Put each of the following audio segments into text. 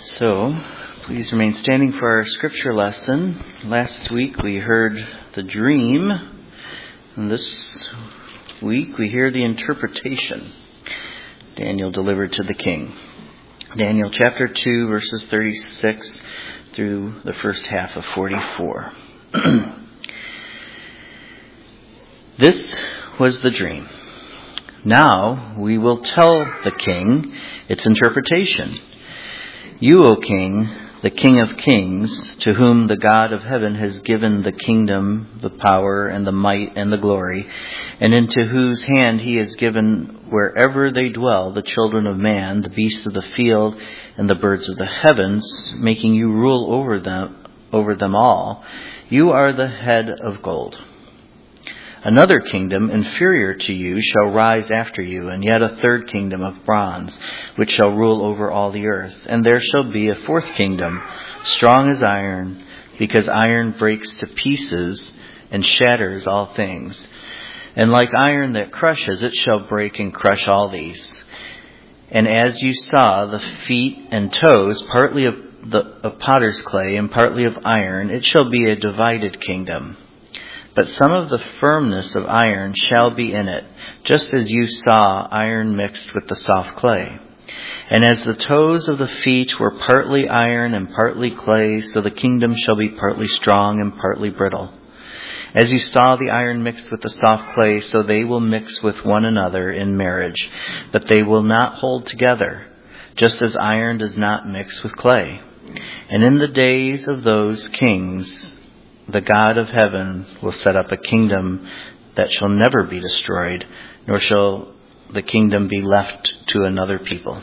So, please remain standing for our scripture lesson. Last week we heard the dream, and this week we hear the interpretation Daniel delivered to the king. Daniel chapter 2, verses 36 through the first half of 44. This was the dream. Now we will tell the king its interpretation. You, O king, the King of kings, to whom the God of heaven has given the kingdom, the power, and the might, and the glory, and into whose hand he has given wherever they dwell the children of man, the beasts of the field, and the birds of the heavens, making you rule over them all, you are the head of gold. Another kingdom inferior to you shall rise after you, and yet a third kingdom of bronze, which shall rule over all the earth. And there shall be a fourth kingdom, strong as iron, because iron breaks to pieces and shatters all things. And like iron that crushes, it shall break and crush all these. And as you saw the feet and toes, partly of potter's clay and partly of iron, it shall be a divided kingdom. But some of the firmness of iron shall be in it, just as you saw iron mixed with the soft clay. And as the toes of the feet were partly iron and partly clay, so the kingdom shall be partly strong and partly brittle. As you saw the iron mixed with the soft clay, so they will mix with one another in marriage, but they will not hold together, just as iron does not mix with clay. And in the days of those kings, the God of heaven will set up a kingdom that shall never be destroyed, nor shall the kingdom be left to another people.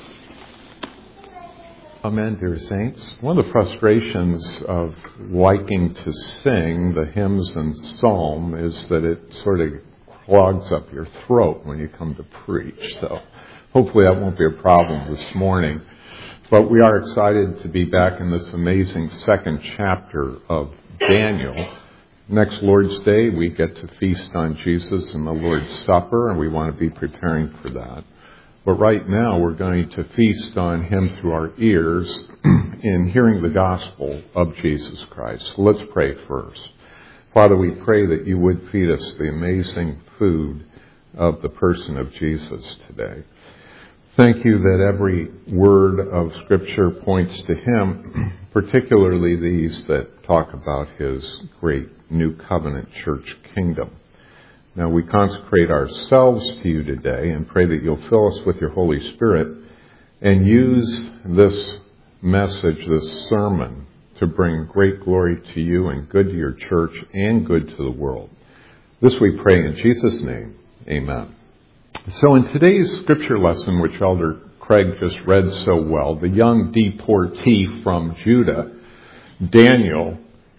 Amen, dear saints. One of the frustrations of liking to sing the hymns and psalm is that it sort of clogs up your throat when you come to preach. So hopefully that won't be a problem this morning. But we are excited to be back in this amazing second chapter of Daniel. Next Lord's Day, we get to feast on Jesus and the Lord's Supper, and we want to be preparing for that. But right now, we're going to feast on Him through our ears in hearing the gospel of Jesus Christ. So let's pray first. Father, we pray that you would feed us the amazing food of the person of Jesus today. Thank you that every word of Scripture points to Him, particularly these that talk about His great new covenant church kingdom. Now we consecrate ourselves to you today and pray that you'll fill us with your Holy Spirit and use this message, this sermon, to bring great glory to you and good to your church and good to the world. This we pray in Jesus' name. Amen. So in today's scripture lesson, which Elder Craig just read so well, the young deportee from Judah, Daniel,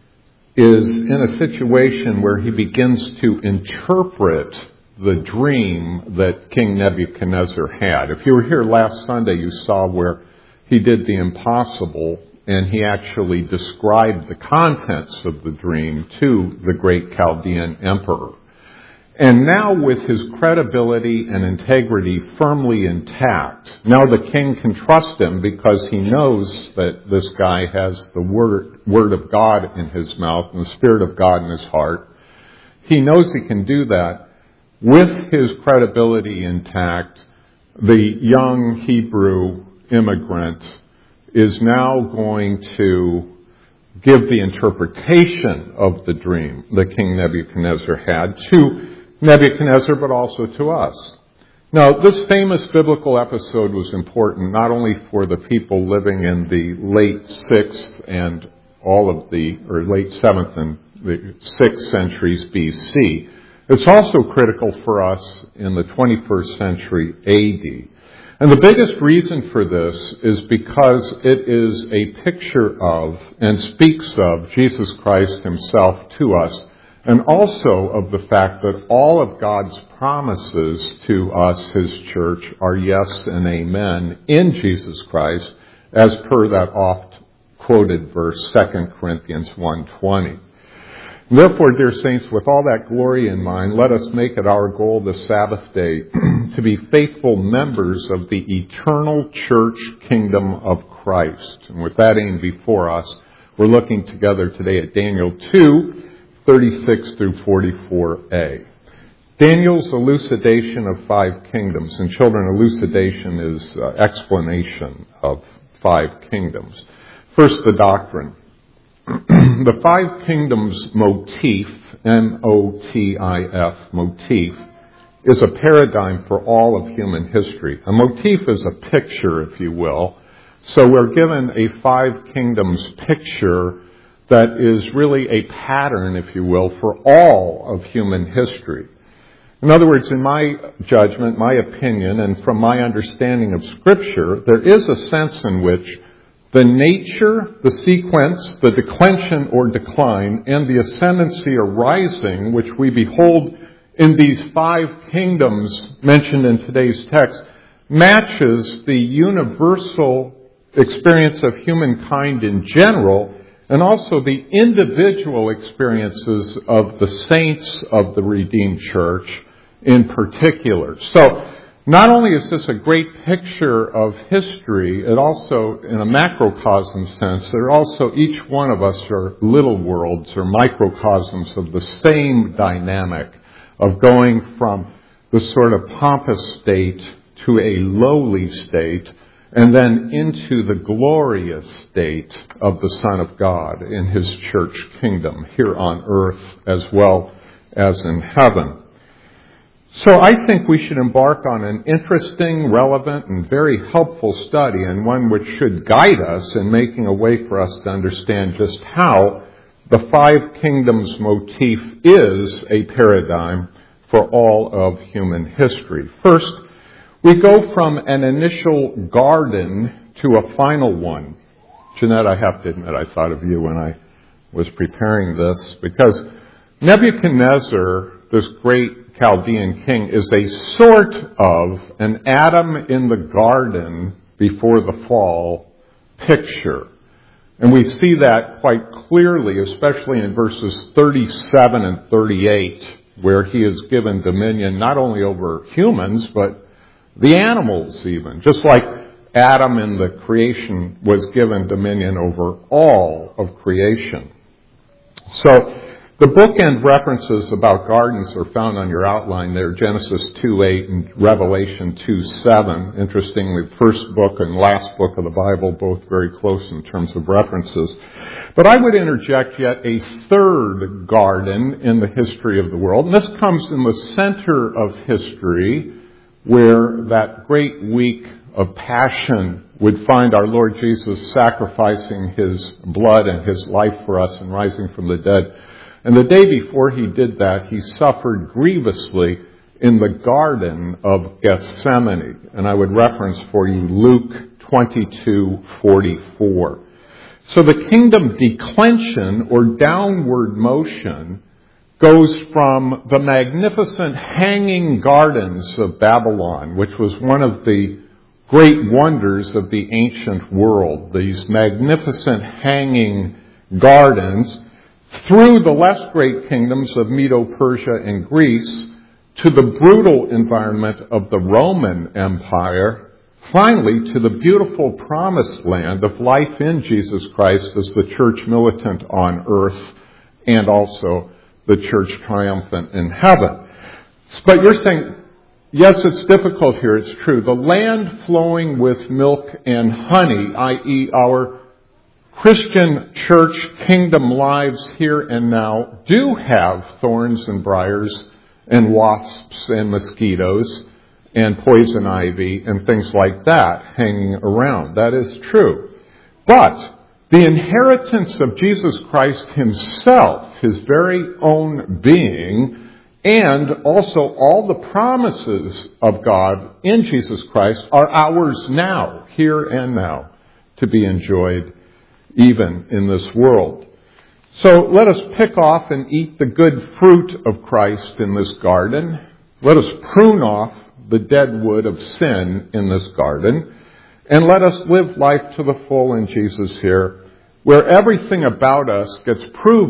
is in a situation where he begins to interpret the dream that King Nebuchadnezzar had. If you were here last Sunday, you saw where he did the impossible and he actually described the contents of the dream to the great Chaldean emperor. And now with his credibility and integrity firmly intact, now the king can trust him because he knows that this guy has the word of God in his mouth and the Spirit of God in his heart. He knows he can do that. With his credibility intact, the young Hebrew immigrant is now going to give the interpretation of the dream that King Nebuchadnezzar had to Nebuchadnezzar, but also to us. Now, this famous biblical episode was important not only for the people living in the late 6th and late 7th and the 6th centuries BC. It's also critical for us in the 21st century AD. And the biggest reason for this is because it is a picture of and speaks of Jesus Christ himself to us, and also of the fact that all of God's promises to us, His church, are yes and amen in Jesus Christ, as per that oft-quoted verse, 2 Corinthians 1:20. Therefore, dear saints, with all that glory in mind, let us make it our goal this Sabbath day to be faithful members of the eternal church kingdom of Christ. And with that aim before us, we're looking together today at Daniel 2, 36 through 44a. Daniel's elucidation of 5 kingdoms. And children, elucidation is explanation of 5 kingdoms. First, the doctrine. The 5 kingdoms motif, M-O-T-I-F, motif, is a paradigm for all of human history. A motif is a picture, if you will. So we're given a 5 kingdoms picture that is really a pattern, if you will, for all of human history. In other words, in my judgment, my opinion, and from my understanding of Scripture, there is a sense in which the nature, the sequence, the declension or decline, and the ascendancy or rising, which we behold in these 5 kingdoms mentioned in today's text, matches the universal experience of humankind in general, and also the individual experiences of the saints of the redeemed church in particular. So, not only is this a great picture of history, it also, in a macrocosm sense, there are also, each one of us are little worlds or microcosms of the same dynamic of going from the sort of pompous state to a lowly state, and then into the glorious state of the Son of God in His church kingdom here on earth as well as in heaven. So I think we should embark on an interesting, relevant, and very helpful study, and one which should guide us in making a way for us to understand just how the 5 kingdoms motif is a paradigm for all of human history. First, we go from an initial garden to a final one. Jeanette, I have to admit, I thought of you when I was preparing this, because Nebuchadnezzar, this great Chaldean king, is a sort of an Adam in the garden before the fall picture. And we see that quite clearly, especially in verses 37 and 38, where he is given dominion not only over humans, but the animals even. Just like Adam in the creation was given dominion over all of creation. So, the bookend references about gardens are found on your outline there, Genesis 2:8 and Revelation 2:7. Interestingly, first book and last book of the Bible, both very close in terms of references. But I would interject yet a third garden in the history of the world. And this comes in the center of history, where that great week of passion would find our Lord Jesus sacrificing His blood and His life for us and rising from the dead. And the day before He did that, He suffered grievously in the Garden of Gethsemane. And I would reference for you Luke 22:44. So the kingdom declension or downward motion goes from the magnificent hanging gardens of Babylon, which was one of the great wonders of the ancient world, these magnificent hanging gardens, through the less great kingdoms of Medo-Persia and Greece, to the brutal environment of the Roman Empire, finally to the beautiful promised land of life in Jesus Christ as the church militant on earth, and also the church triumphant in heaven. But you're saying, yes, it's difficult here, it's true. The land flowing with milk and honey, i.e. our Christian church kingdom lives here and now, do have thorns and briars and wasps and mosquitoes and poison ivy and things like that hanging around. That is true. But the inheritance of Jesus Christ Himself, His very own being, and also all the promises of God in Jesus Christ are ours now, here and now, to be enjoyed even in this world. So let us pick off and eat the good fruit of Christ in this garden. Let us prune off the dead wood of sin in this garden. And let us live life to the full in Jesus here, where everything about us gets proven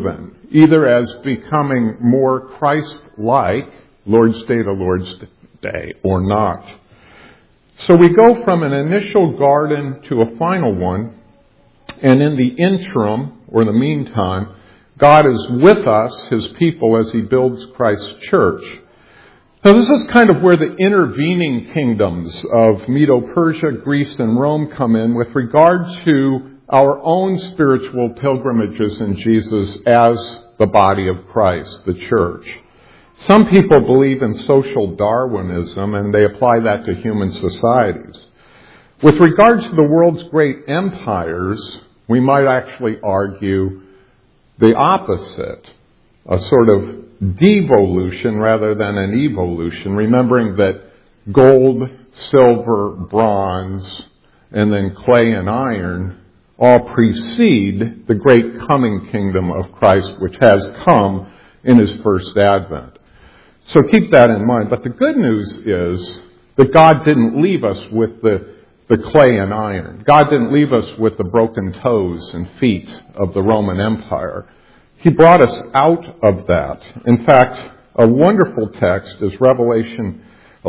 either as becoming more Christ-like, Lord's Day to Lord's Day, or not. So we go from an initial garden to a final one, and in the interim, or the meantime, God is with us, His people, as He builds Christ's church. Now this is kind of where the intervening kingdoms of Medo-Persia, Greece, and Rome come in with regard to our own spiritual pilgrimages in Jesus as the body of Christ, the church. Some people believe in social Darwinism, and they apply that to human societies. With regard to the world's great empires, we might actually argue the opposite, a sort of devolution rather than an evolution, remembering that gold, silver, bronze, and then clay and iron all precede the great coming kingdom of Christ, which has come in His first advent. So keep that in mind. But the good news is that God didn't leave us with the clay and iron. God didn't leave us with the broken toes and feet of the Roman Empire. He brought us out of that. In fact, a wonderful text is Revelation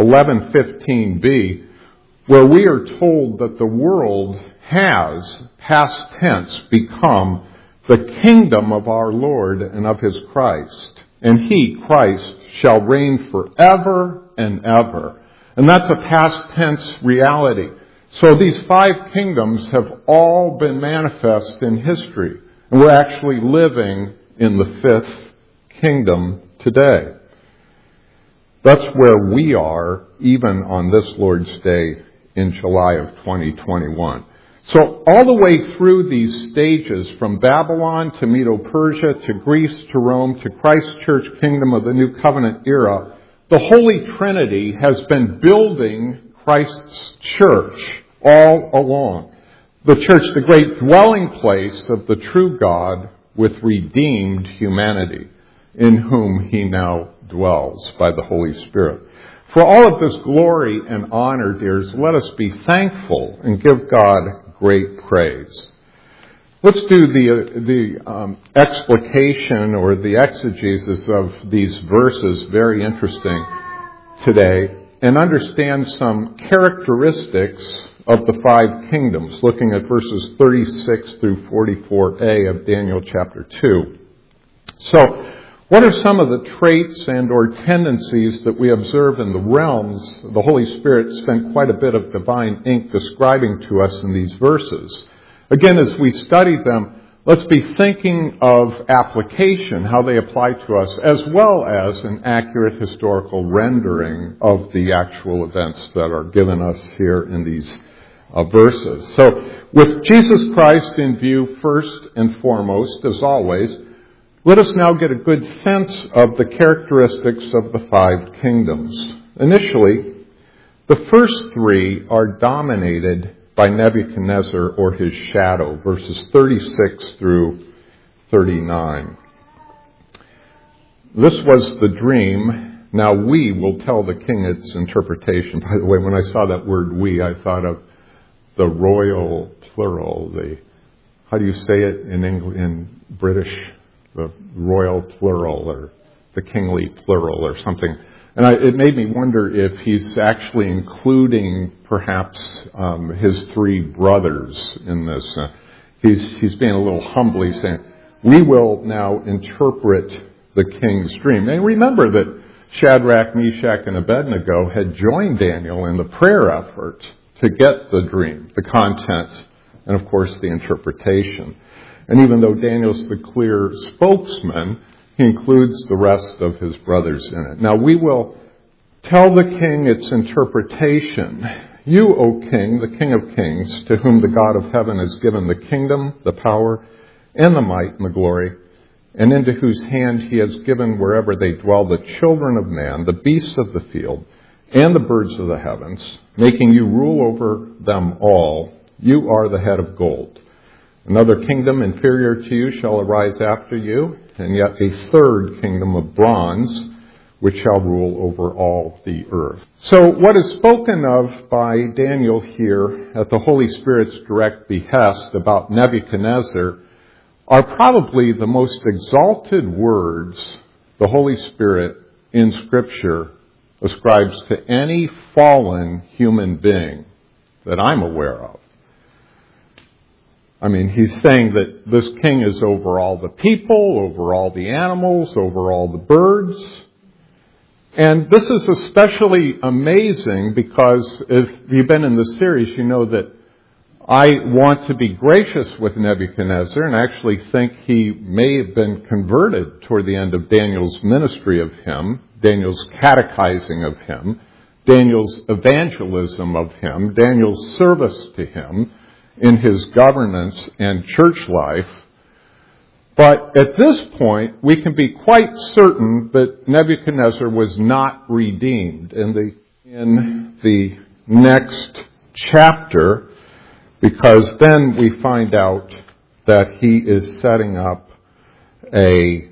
11:15b, where we are told that the world has, past tense, become the kingdom of our Lord and of His Christ. And He, Christ, shall reign forever and ever. And that's a past tense reality. So these 5 kingdoms have all been manifest in history. And we're actually living in the 5th kingdom today. That's where we are even on this Lord's Day in July of 2021. So all the way through these stages, from Babylon to Medo-Persia to Greece to Rome to Christ's church kingdom of the New Covenant era, the Holy Trinity has been building Christ's church all along. The church, the great dwelling place of the true God with redeemed humanity, in whom He now dwells by the Holy Spirit. For all of this glory and honor, dears, let us be thankful and give God great praise. Let's do the explication or the exegesis of these verses, very interesting today, and understand some characteristics of the 5 kingdoms, looking at verses 36 through 44a of Daniel chapter 2. So, what are some of the traits and or tendencies that we observe in the realms the Holy Spirit spent quite a bit of divine ink describing to us in these verses? Again, as we study them, let's be thinking of application, how they apply to us, as well as an accurate historical rendering of the actual events that are given us here in these verses. So, with Jesus Christ in view first and foremost, as always, let us now get a good sense of the characteristics of the 5 kingdoms. Initially, the first 3 are dominated by Nebuchadnezzar or his shadow, verses 36 through 39. This was the dream. Now we will tell the king its interpretation. By the way, when I saw that word we, I thought of the royal plural. How do you say it in British? The royal plural or the kingly plural or something. And it made me wonder if he's actually including perhaps his 3 brothers in this. He's being a little humble. He's saying, we will now interpret the king's dream. And remember that Shadrach, Meshach, and Abednego had joined Daniel in the prayer effort to get the dream, the content, and of course the interpretation. And even though Daniel's the clear spokesman, he includes the rest of his brothers in it. Now we will tell the king its interpretation. You, O king, the King of kings, to whom the God of heaven has given the kingdom, the power, and the might and the glory, and into whose hand He has given wherever they dwell the children of man, the beasts of the field, and the birds of the heavens, making you rule over them all. You are the head of gold. Another kingdom inferior to you shall arise after you, and yet a third kingdom of bronze, which shall rule over all the earth. So what is spoken of by Daniel here at the Holy Spirit's direct behest about Nebuchadnezzar are probably the most exalted words the Holy Spirit in Scripture ascribes to any fallen human being that I'm aware of. I mean, he's saying that this king is over all the people, over all the animals, over all the birds. And this is especially amazing because if you've been in the series, you know that I want to be gracious with Nebuchadnezzar and actually think he may have been converted toward the end of Daniel's ministry of him, Daniel's catechizing of him, Daniel's evangelism of him, Daniel's service to him in his governance and church life. But at this point, we can be quite certain that Nebuchadnezzar was not redeemed. In the next chapter, because then we find out that he is setting up a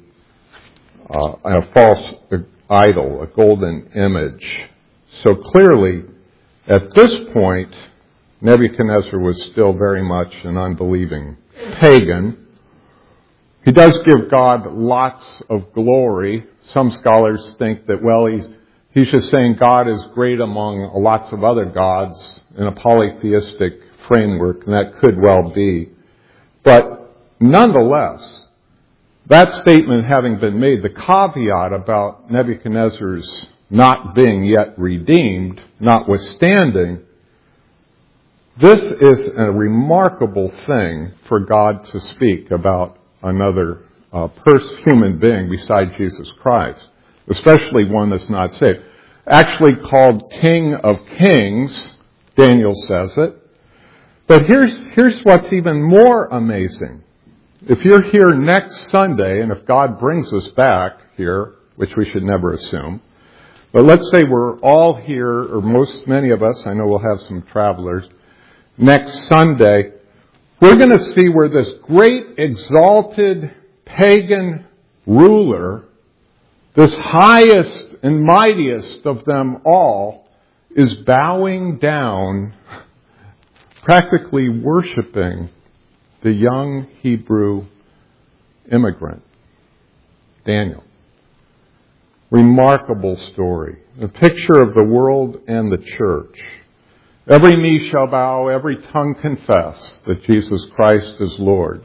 false idol, a golden image. So clearly, at this point, Nebuchadnezzar was still very much an unbelieving pagan. He does give God lots of glory. Some scholars think that, well, he's just saying God is great among lots of other gods in a polytheistic framework, and that could well be. But nonetheless, that statement having been made, the caveat about Nebuchadnezzar's not being yet redeemed, notwithstanding, this is a remarkable thing for God to speak about another human being beside Jesus Christ, especially one that's not saved. Actually called King of Kings, Daniel says it. But here's what's even more amazing. If you're here next Sunday, and if God brings us back here, which we should never assume, but let's say we're all here, or many of us, I know we'll have some travelers, next Sunday, we're going to see where this great exalted pagan ruler, this highest and mightiest of them all, is bowing down, practically worshiping the young Hebrew immigrant, Daniel. Remarkable story. A picture of the world and the church. Every knee shall bow, every tongue confess that Jesus Christ is Lord.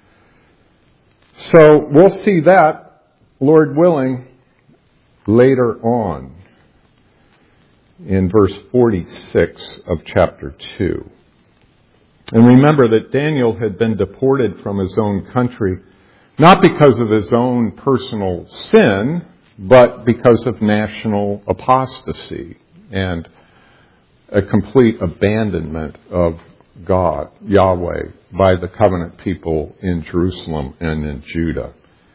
So we'll see that, Lord willing, later on in verse 46 of chapter 2. And remember that Daniel had been deported from his own country, not because of his own personal sin, but because of national apostasy and a complete abandonment of God, Yahweh, by the covenant people in Jerusalem and in Judah.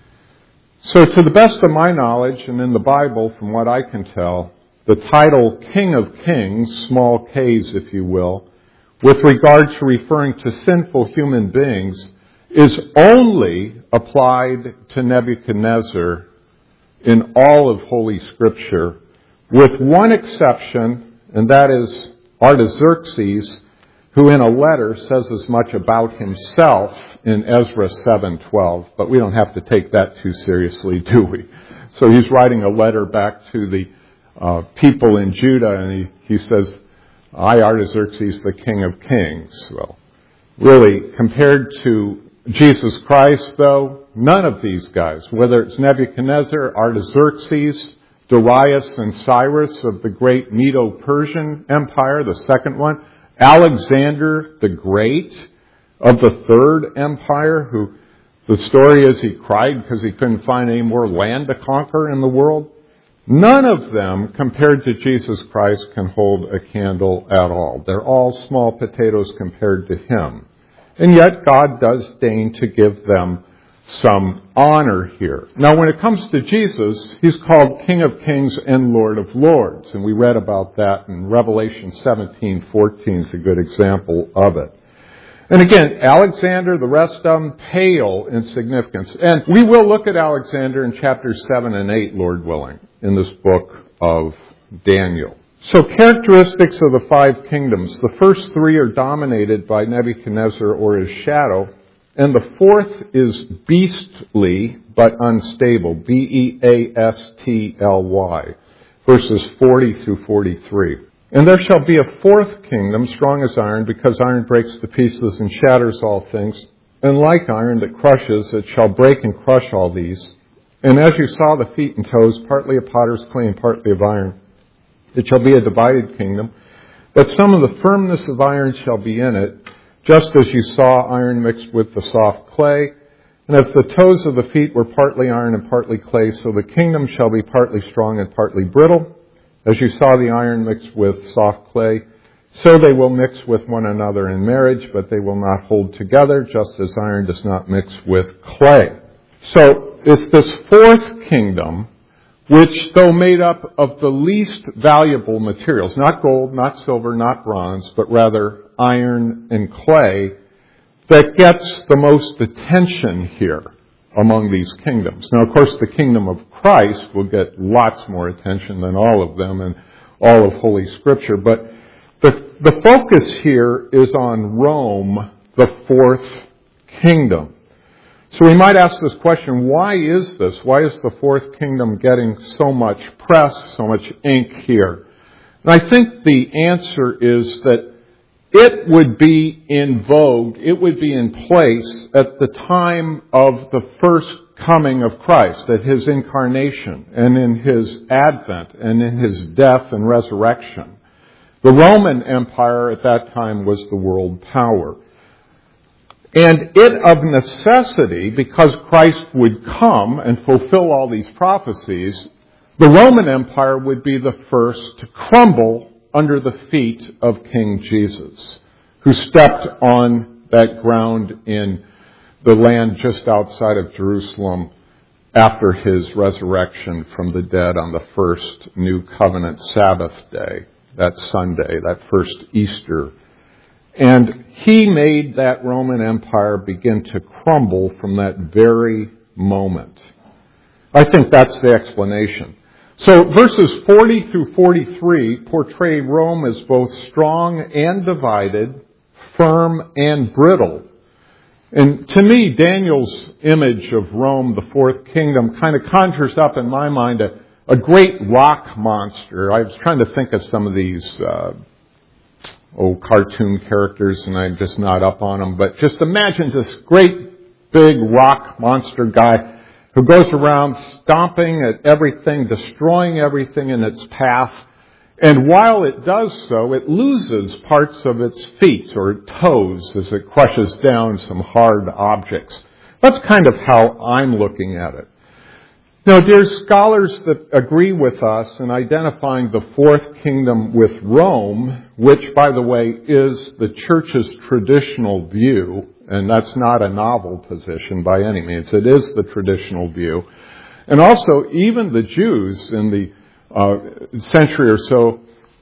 So to the best of my knowledge, and in the Bible, from what I can tell, the title King of Kings, small k's if you will, with regard to referring to sinful human beings, is only applied to Nebuchadnezzar in all of Holy Scripture, with one exception, and that is Artaxerxes, who in a letter says as much about himself in Ezra 7:12, but we don't have to take that too seriously, do we? So he's writing a letter back to the people in Judah, and he says, I, Artaxerxes, the King of Kings. Well, really, compared to Jesus Christ, though, none of these guys, whether it's Nebuchadnezzar, Artaxerxes, Darius and Cyrus of the great Medo-Persian Empire, the second one, Alexander the Great of the Third Empire, who the story is he cried because he couldn't find any more land to conquer in the world. None of them, compared to Jesus Christ, can hold a candle at all. They're all small potatoes compared to him. And yet God does deign to give them some honor here. Now, when it comes to Jesus, he's called King of Kings and Lord of Lords. And we read about that in Revelation 17:14 is a good example of it. And again, Alexander, the rest of them, pale in significance. And we will look at Alexander in chapters 7 and 8, Lord willing, in this book of Daniel. So characteristics of the five kingdoms. The first three are dominated by Nebuchadnezzar or his shadow. and the fourth is beastly but unstable, Beastly, verses 40 through 43. And there shall be a fourth kingdom, strong as iron, because iron breaks to pieces and shatters all things. And like iron that crushes, it shall break and crush all these. And as you saw the feet and toes, partly of potter's clay and partly of iron, it shall be a divided kingdom. But some of the firmness of iron shall be in it, just as you saw iron mixed with the soft clay. And as the toes of the feet were partly iron and partly clay, so the kingdom shall be partly strong and partly brittle. As you saw the iron mixed with soft clay, so they will mix with one another in marriage, but they will not hold together, just as iron does not mix with clay. So it's this fourth kingdom, which, though made up of the least valuable materials, not gold, not silver, not bronze, but rather iron and clay, that gets the most attention here among these kingdoms. Now, of course, the kingdom of Christ will get lots more attention than all of them and all of Holy Scripture, but the focus here is on Rome, the fourth kingdom. So we might ask this question, why is this? Why is the fourth kingdom getting so much press, so much ink here? And I think the answer is that it would be in vogue, it would be in place at the time of the first coming of Christ, at His incarnation and in His advent and in His death and resurrection. The Roman Empire at that time was the world power. And it of necessity, because Christ would come and fulfill all these prophecies, the Roman Empire would be the first to crumble under the feet of King Jesus, who stepped on that ground in the land just outside of Jerusalem after His resurrection from the dead on the first New Covenant Sabbath day, that Sunday, that first Easter. And He made that Roman Empire begin to crumble from that very moment. I think that's the explanation. So verses 40 through 43 portray Rome as both strong and divided, firm and brittle. And to me, Daniel's image of Rome, the fourth kingdom, kind of conjures up in my mind a great rock monster. I was trying to think of some of these cartoon characters, and I'm just not up on them. But just imagine this great big rock monster guy who goes around stomping at everything, destroying everything in its path. And while it does so, it loses parts of its feet or toes as it crushes down some hard objects. That's kind of how I'm looking at it. Now, dear scholars that agree with us in identifying the fourth kingdom with Rome, which, by the way, is the church's traditional view, and that's not a novel position by any means. It is the traditional view. And also, even the Jews in the century or so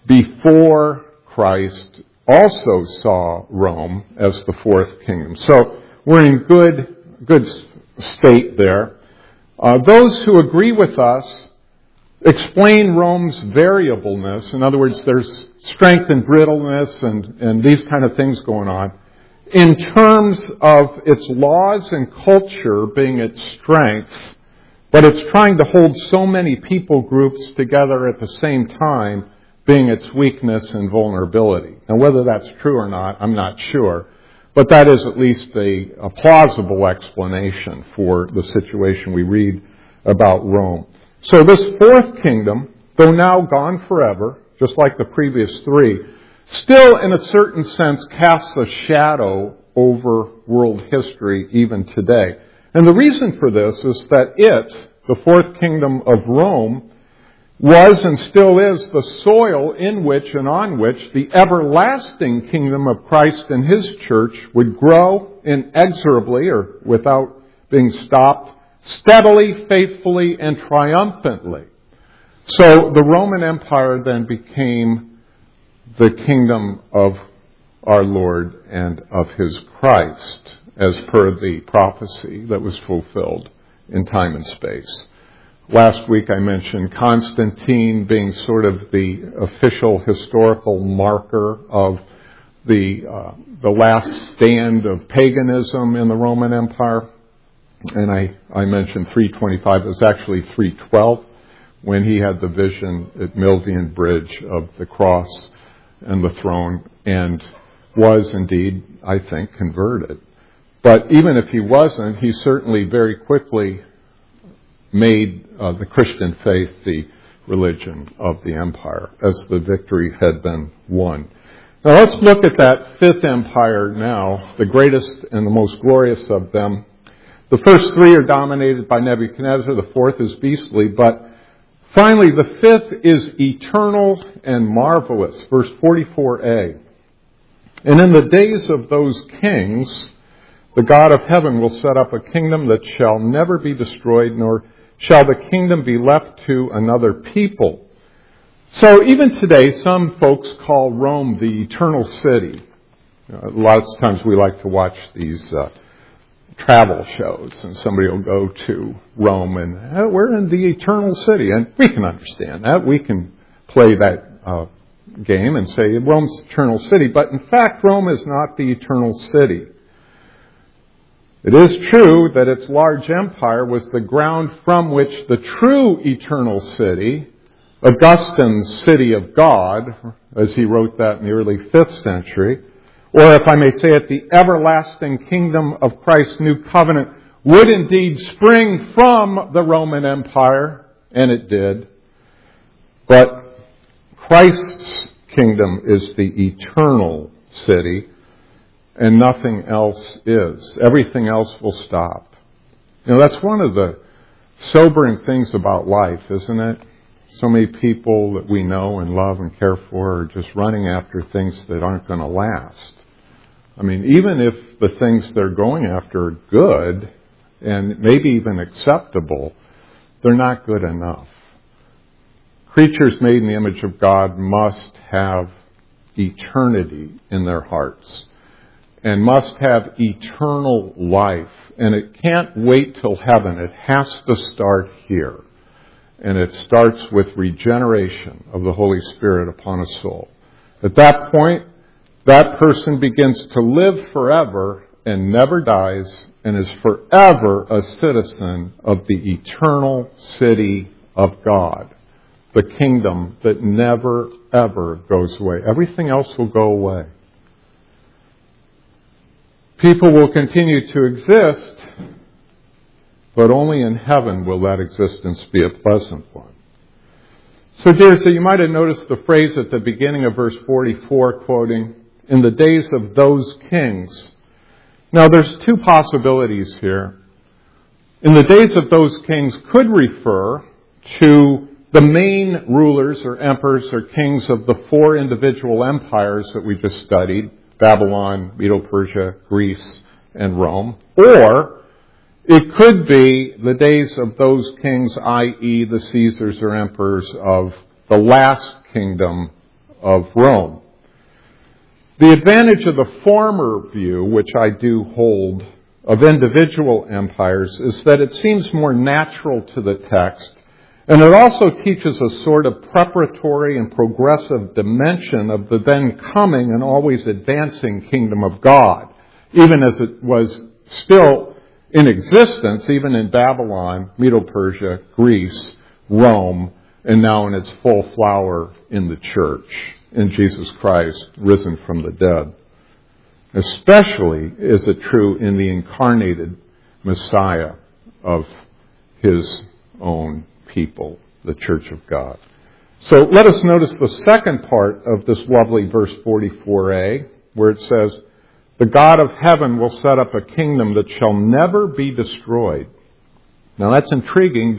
before Christ also saw Rome as the fourth kingdom. So we're in good state there. Those who agree with us explain Rome's variableness. In other words, there's strength and brittleness and these kind of things going on in terms of its laws and culture being its strength, but it's trying to hold so many people groups together at the same time being its weakness and vulnerability. Now, whether that's true or not, I'm not sure. But that is at least a plausible explanation for the situation we read about Rome. So this fourth kingdom, though now gone forever, just like the previous three, still in a certain sense casts a shadow over world history even today. And the reason for this is that the fourth kingdom of Rome, was and still is the soil in which and on which the everlasting kingdom of Christ and His church would grow inexorably or without being stopped, steadily, faithfully, and triumphantly. So the Roman Empire then became the kingdom of our Lord and of His Christ, as per the prophecy that was fulfilled in time and space. Last week I mentioned Constantine being sort of the official historical marker of the last stand of paganism in the Roman Empire. And I mentioned 325. It was actually 312 when he had the vision at Milvian Bridge of the cross and the throne, and was indeed, I think, converted. But even if he wasn't, he certainly very quickly made the Christian faith the religion of the empire as the victory had been won. Now let's look at that fifth empire now, the greatest and the most glorious of them. The first three are dominated by Nebuchadnezzar. The fourth is beastly. But finally, the fifth is eternal and marvelous. Verse 44a. And in the days of those kings, the God of heaven will set up a kingdom that shall never be destroyed, nor shall the kingdom be left to another people. So even today, some folks call Rome the eternal city. A lot of times we like to watch these travel shows, and somebody will go to Rome and we're in the eternal city, and we can understand that. We can play that game and say Rome's the eternal city, but in fact Rome is not the eternal city. It is true that its large empire was the ground from which the true eternal city, Augustine's city of God, as he wrote that in the early 5th century, or if I may say it, the everlasting kingdom of Christ's new covenant would indeed spring from the Roman Empire, and it did. But Christ's kingdom is the eternal city, and nothing else is. Everything else will stop. You know, that's one of the sobering things about life, isn't it? So many people that we know and love and care for are just running after things that aren't going to last. I mean, even if the things they're going after are good and maybe even acceptable, they're not good enough. Creatures made in the image of God must have eternity in their hearts and must have eternal life. And it can't wait till heaven. It has to start here. And it starts with regeneration of the Holy Spirit upon a soul. At that point, that person begins to live forever and never dies and is forever a citizen of the eternal city of God, the kingdom that never, ever goes away. Everything else will go away. People will continue to exist, but only in heaven will that existence be a pleasant one. So, dear, you might have noticed the phrase at the beginning of verse 44, quoting, in the days of those kings. Now, there's two possibilities here. In the days of those kings could refer to the main rulers or emperors or kings of the four individual empires that we just studied, Babylon, Medo-Persia, Greece, and Rome. Or it could be the days of those kings, i.e. the Caesars or emperors of the last kingdom of Rome. The advantage of the former view, which I do hold, of individual empires is that it seems more natural to the text, and it also teaches a sort of preparatory and progressive dimension of the then coming and always advancing kingdom of God, even as it was still in existence, even in Babylon, Medo-Persia, Greece, Rome, and now in its full flower in the church, in Jesus Christ, risen from the dead. Especially is it true in the incarnated Messiah of His own people, the Church of God. So let us notice the second part of this lovely verse 44a, where it says, the God of heaven will set up a kingdom that shall never be destroyed. Now that's intriguing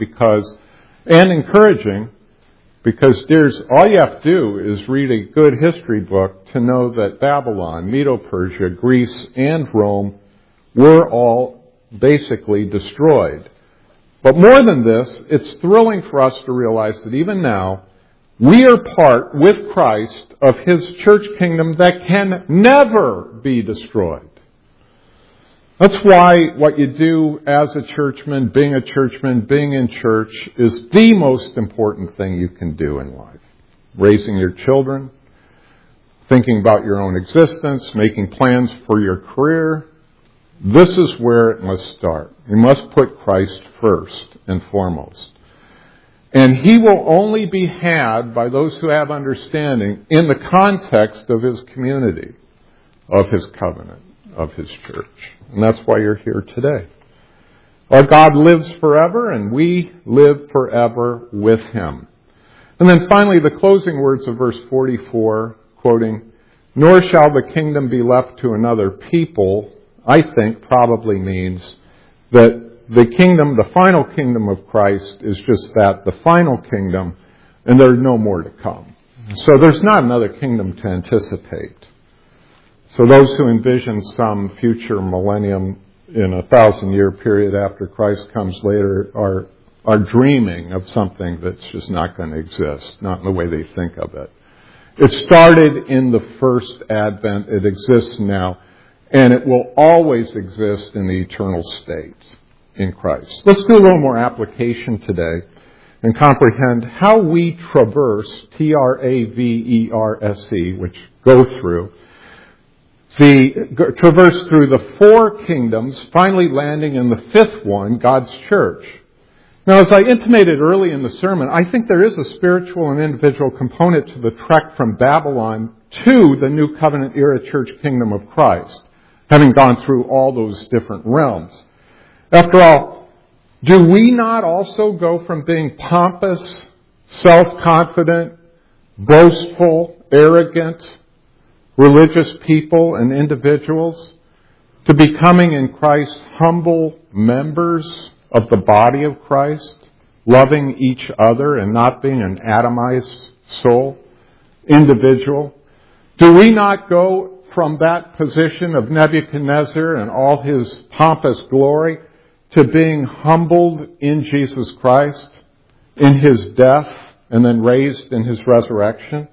and encouraging, because, dears, all you have to do is read a good history book to know that Babylon, Medo-Persia, Greece, and Rome were all basically destroyed. But more than this, it's thrilling for us to realize that even now, we are part with Christ of His church kingdom that can never be destroyed. That's why what you do as a churchman, being in church, is the most important thing you can do in life. Raising your children, thinking about your own existence, making plans for your career, this is where it must start. You must put Christ first and foremost. And He will only be had by those who have understanding in the context of His community, of His covenant, of His church. And that's why you're here today. Our God lives forever, and we live forever with Him. And then finally, the closing words of verse 44, quoting, "Nor shall the kingdom be left to another people," I think probably means that the kingdom, the final kingdom of Christ, is just that, the final kingdom, and there's no more to come. So there's not another kingdom to anticipate. So those who envision some future millennium in a 1,000-year period after Christ comes later are dreaming of something that's just not going to exist, not in the way they think of it. It started in the first advent. It exists now. And it will always exist in the eternal state in Christ. Let's do a little more application today and comprehend how we traverse, T-R-A-V-E-R-S-E, which go through, traverse through the four kingdoms, finally landing in the fifth one, God's church. Now, as I intimated early in the sermon, I think there is a spiritual and individual component to the trek from Babylon to the New Covenant era church kingdom of Christ, having gone through all those different realms. After all, do we not also go from being pompous, self-confident, boastful, arrogant, religious people and individuals to becoming in Christ humble members of the body of Christ, loving each other and not being an atomized soul, individual? Do we not go from that position of Nebuchadnezzar and all his pompous glory to being humbled in Jesus Christ, in His death, and then raised in His resurrection?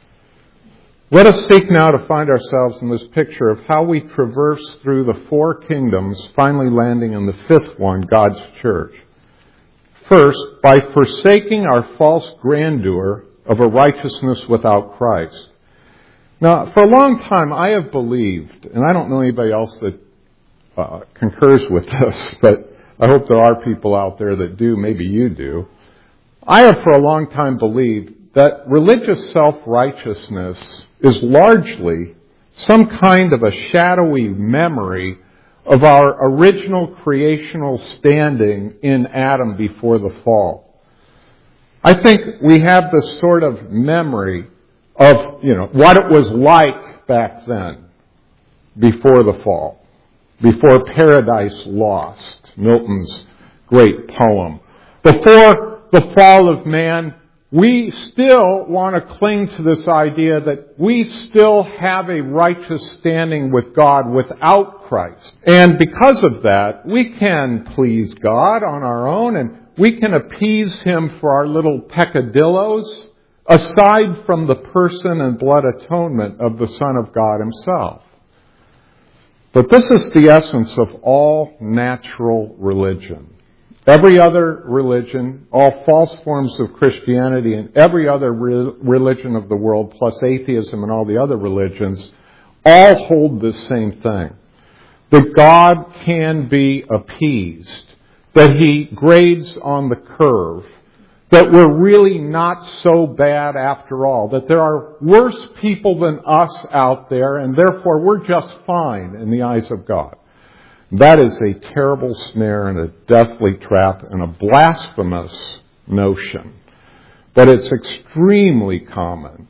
Let us seek now to find ourselves in this picture of how we traverse through the four kingdoms, finally landing in the fifth one, God's church. First, by forsaking our false grandeur of a righteousness without Christ. Now, for a long time, I have believed, and I don't know anybody else that concurs with this, but I hope there are people out there that do, maybe you do. I have for a long time believed that religious self-righteousness is largely some kind of a shadowy memory of our original creational standing in Adam before the fall. I think we have this sort of memory of, what it was like back then, before the fall, before Paradise Lost, Milton's great poem. Before the fall of man, we still want to cling to this idea that we still have a righteous standing with God without Christ. And because of that, we can please God on our own, and we can appease Him for our little peccadillos, aside from the person and blood atonement of the Son of God Himself. But this is the essence of all natural religion. Every other religion, all false forms of Christianity, and every other religion of the world, plus atheism and all the other religions, all hold this same thing. That God can be appeased, that He grades on the curve, that we're really not so bad after all, that there are worse people than us out there, and therefore we're just fine in the eyes of God. That is a terrible snare and a deathly trap and a blasphemous notion. But it's extremely common.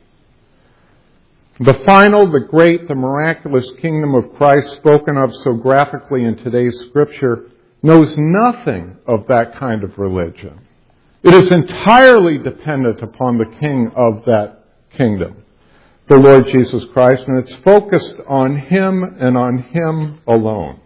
The final, the great, the miraculous kingdom of Christ spoken of so graphically in today's scripture knows nothing of that kind of religion. It is entirely dependent upon the King of that kingdom, the Lord Jesus Christ, and it's focused on Him and on Him alone.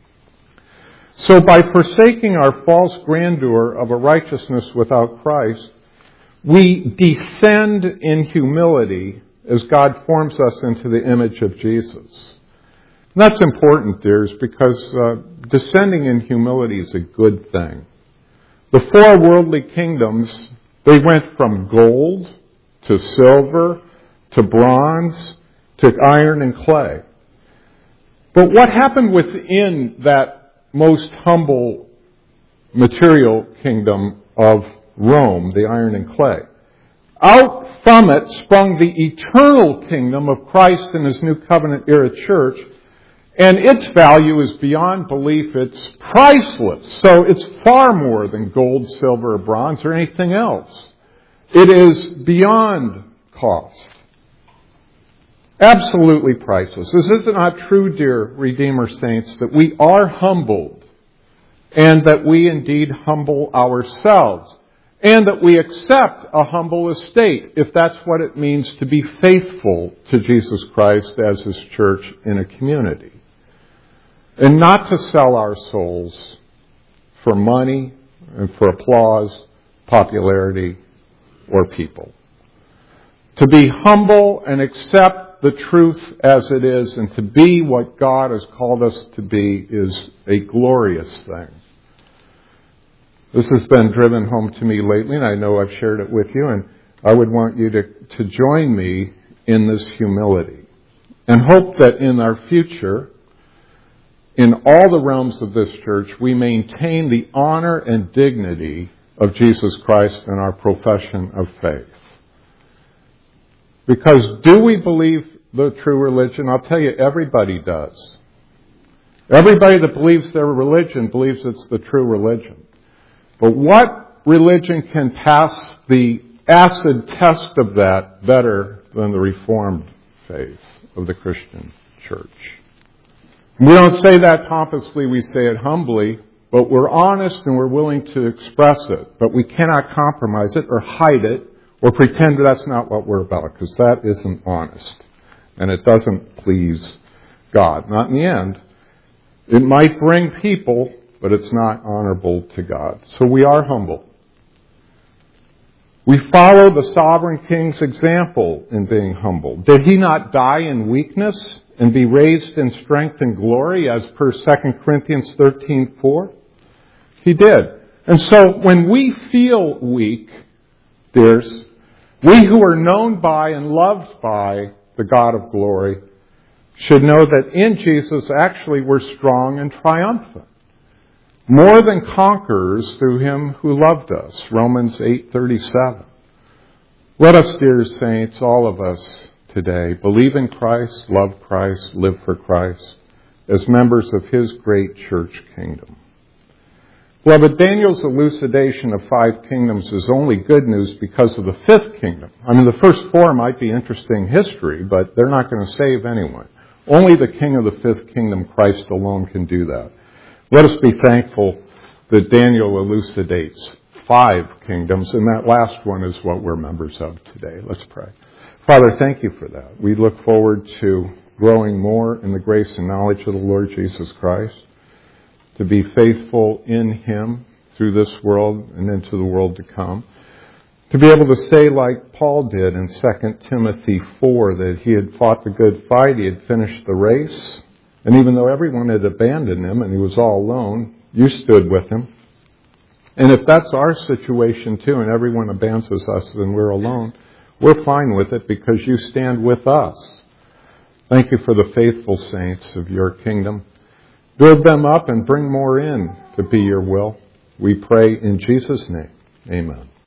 So by forsaking our false grandeur of a righteousness without Christ, we descend in humility as God forms us into the image of Jesus. And that's important, dears, because descending in humility is a good thing. The four worldly kingdoms, they went from gold to silver to bronze to iron and clay. But what happened within that most humble material kingdom of Rome, the iron and clay? Out from it sprung the eternal kingdom of Christ and His New Covenant era church, and its value is beyond belief. It's priceless. So it's far more than gold, silver, or bronze, or anything else. It is beyond cost. Absolutely priceless. This is not true, dear Redeemer saints, that we are humbled, and that we indeed humble ourselves, and that we accept a humble estate, if that's what it means to be faithful to Jesus Christ as His church in a community. And not to sell our souls for money and for applause, popularity, or people. To be humble and accept the truth as it is, and to be what God has called us to be, is a glorious thing. This has been driven home to me lately, and I know I've shared it with you, and I would want you to join me in this humility, and hope that in our future, in all the realms of this church, we maintain the honor and dignity of Jesus Christ in our profession of faith. Because do we believe the true religion? I'll tell you, everybody does. Everybody that believes their religion believes it's the true religion. But what religion can pass the acid test of that better than the Reformed faith of the Christian church? We don't say that pompously, we say it humbly, but we're honest and we're willing to express it. But we cannot compromise it or hide it or pretend that's not what we're about, because that isn't honest. And it doesn't please God. Not in the end. It might bring people, but it's not honorable to God. So we are humble. We follow the sovereign king's example in being humble. Did He not die in weakness and be raised in strength and glory, as per 2 Corinthians 13:4? He did. And so when we feel weak, dears, we who are known by and loved by the God of glory should know that in Jesus actually we're strong and triumphant. More than conquerors through Him who loved us. Romans 8:37. Let us, dear saints, all of us today, believe in Christ, love Christ, live for Christ, as members of His great church kingdom. Beloved, Daniel's elucidation of 5 kingdoms is only good news because of the 5th kingdom. I mean, the first 4 might be interesting history, but they're not going to save anyone. Only the King of the 5th kingdom, Christ alone, can do that. Let us be thankful that Daniel elucidates 5 kingdoms, and that last one is what we're members of today. Let's pray. Father, thank You for that. We look forward to growing more in the grace and knowledge of the Lord Jesus Christ, to be faithful in Him through this world and into the world to come, to be able to say like Paul did in 2 Timothy 4, that he had fought the good fight, he had finished the race, and even though everyone had abandoned him and he was all alone, You stood with him. And if that's our situation too, and everyone abandons us and we're alone, we're fine with it because You stand with us. Thank You for the faithful saints of Your kingdom. Build them up and bring more in to be Your will. We pray in Jesus' name. Amen.